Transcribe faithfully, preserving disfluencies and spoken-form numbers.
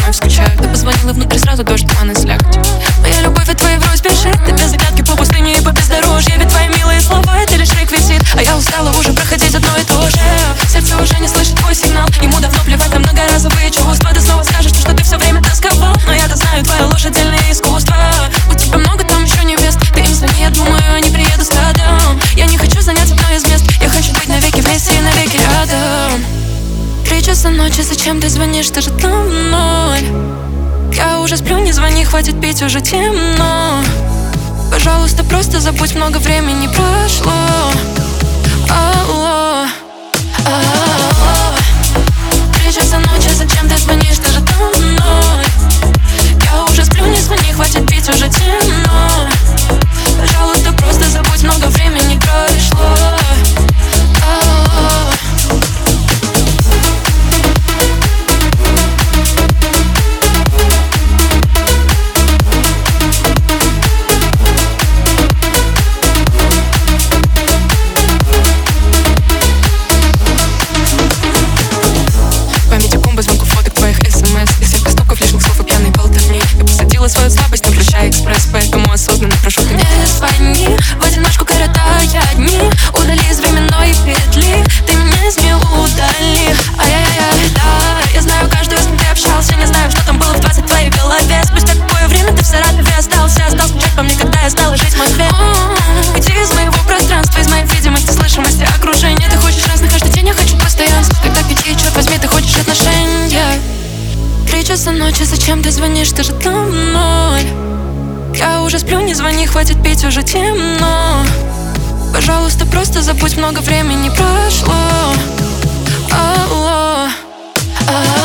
вновь скучаю. Ты позвонила внутри, сразу дождь, туман и слякоть. Моя любовь от твоей врозь бежит. Ты без загадки по пустыне и по бездорожью. Ведь твои милые слова — это лишь реквизит. А я устала уже проходить одно и то же. Сердце уже не слышит твой сигнал. Ему давно плевать на многоразовые чувства. Ты снова скажешь, что ты все время тосковал. Но я-то знаю, твоя ложь — отдельное искусство. У тебя много там еще невест. Ты им звони, я думаю, они приедут стадом. Я не хочу занять одно из мест. Я хочу быть навеки вместе и навеки рядом. Три часа ночи, зачем ты звонишь, ты же там мной? Я уже сплю, не звони, хватит пить, уже темно. Пожалуйста, просто забудь, много времени прошло. Алло, алло. Три часа ночи, зачем ты звонишь, ты же там мной? Я уже сплю, не звони, хватит пить, уже темно. Пожалуйста, просто забудь, много времени прошло. Алло. Свою слабость, не включая экспресс, поэтому осознанно прошу ты не звони. В одиночку коротая дни, удали из временной петли. Ты меня из нее удали. Ай-яй-яй, да, я знаю каждую, с кем ты общался. Не знаю, что там было в двадцать в твоей голове. Спустя какое время ты в Саратове остался. Стал скучать по мне, когда я стала жить в Москве. Уйди из моего пространства, из моей видимости, слышимости, окружения. Ты хочешь разных каждый день, я хочу постоянства. Когда какие, черт возьми, ты хочешь отношения. Три часа ночи, зачем ты звонишь, ты же там мной? Я уже сплю, не звони, хватит пить, уже темно. Пожалуйста, просто забудь, много времени прошло. Алло, алло.